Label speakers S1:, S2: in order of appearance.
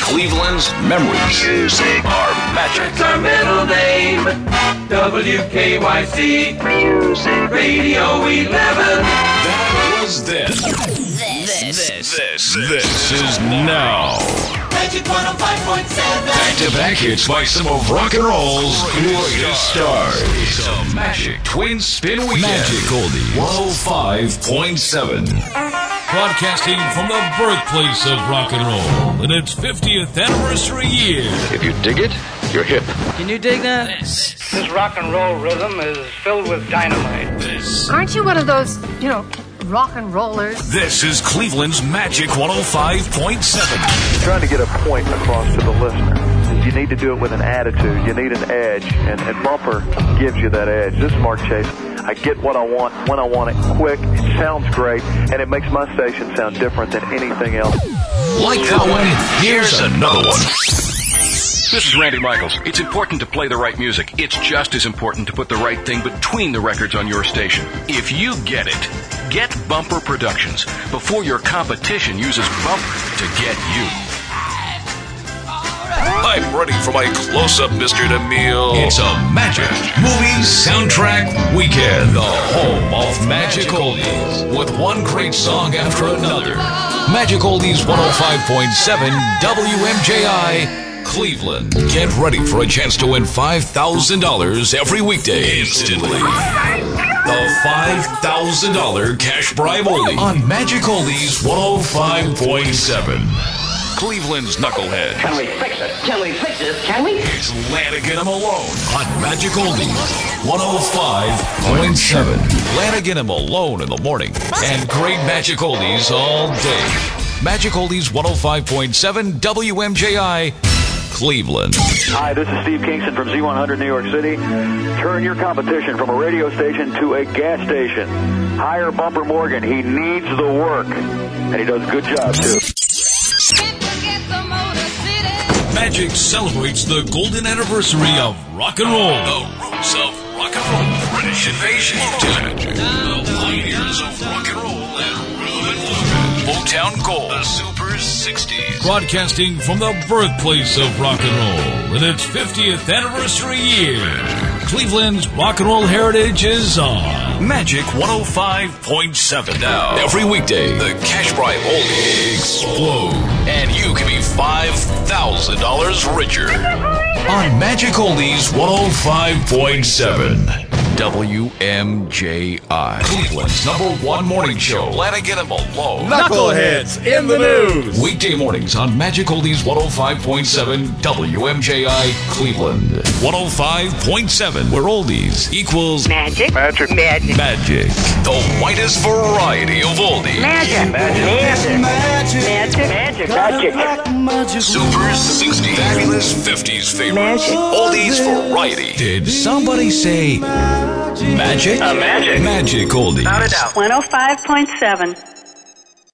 S1: Cleveland's memories. Music are magic.
S2: That's our middle name. WKYC Music Radio 11.
S1: That was then. This is now.
S3: Magic 105.7.
S1: Back-to-back hits by some of rock and roll's greatest stars. It's a Magic Twin Spin Weekend. Magic Oldies 105.7.
S4: Broadcasting from the birthplace of rock and roll in its 50th anniversary year.
S1: If you dig it, you're hip.
S5: Can you dig that?
S6: This rock and roll rhythm is filled with dynamite.
S7: Aren't you one of those, rock and rollers?
S1: This is Cleveland's Magic 105.7.
S8: Trying to get a point across to the listener. You need to do it with an attitude. You need an edge, and Bumper gives you that edge. This is Mark Chase. I get what I want when I want it, quick. It sounds great, and it makes my station sound different than anything else.
S1: Like that one? Here's another one.
S9: This is Randy Michaels. It's important to play the right music. It's just as important to put the right thing between the records on your station. If you get it, get Bumper Productions before your competition uses Bumper to get you.
S1: I'm ready for my close-up, Mr. DeMille. It's a Magic Movie Soundtrack Weekend. The home of Magic Oldies. With one great song after another. Magic Oldies 105.7 WMJI Cleveland. Get ready for a chance to win $5,000 every weekday instantly. The $5,000 cash bribe only on Magic Oldies 105.7. Cleveland's Knucklehead.
S6: Can we fix it? Can we fix it? Can we?
S1: It's Lanigan Malone on Magic Oldies 105.7. Lanigan Malone in the morning and great Magic Oldies all day. Magic Oldies 105.7 WMJI Cleveland.
S8: Hi, this is Steve Kingston from Z100 New York City. Turn your competition from a radio station to a gas station. Hire Bumper Morgan. He needs the work, and he does a good job, too.
S4: Magic celebrates the golden anniversary of rock and roll.
S1: The roots of rock and roll. British invasion to Magic. The pioneers of rock and roll and rhythm and blues. Motown Gold. The Super 60s.
S4: Broadcasting from the birthplace of rock and roll in its 50th anniversary year. Cleveland's rock and roll heritage is on
S1: Magic 105.7. Now, every weekday, the cash bribe only explode. And you can be $5,000 richer. On Magic Oldies 105.7. WMJI. Cleveland's #1 morning show. Lanigan and Malone.
S10: Knuckleheads in the news.
S1: Weekday mornings on Magic Oldies 105.7 WMJI Cleveland. 105.7, where oldies equals
S7: Magic.
S1: The widest variety of oldies.
S7: Magic.
S1: Super 60s. Fabulous 50s favorites. Oldies variety. Did somebody say magic?
S6: Magic.
S1: Magic Oldies.
S6: Not a doubt.
S7: 105.7.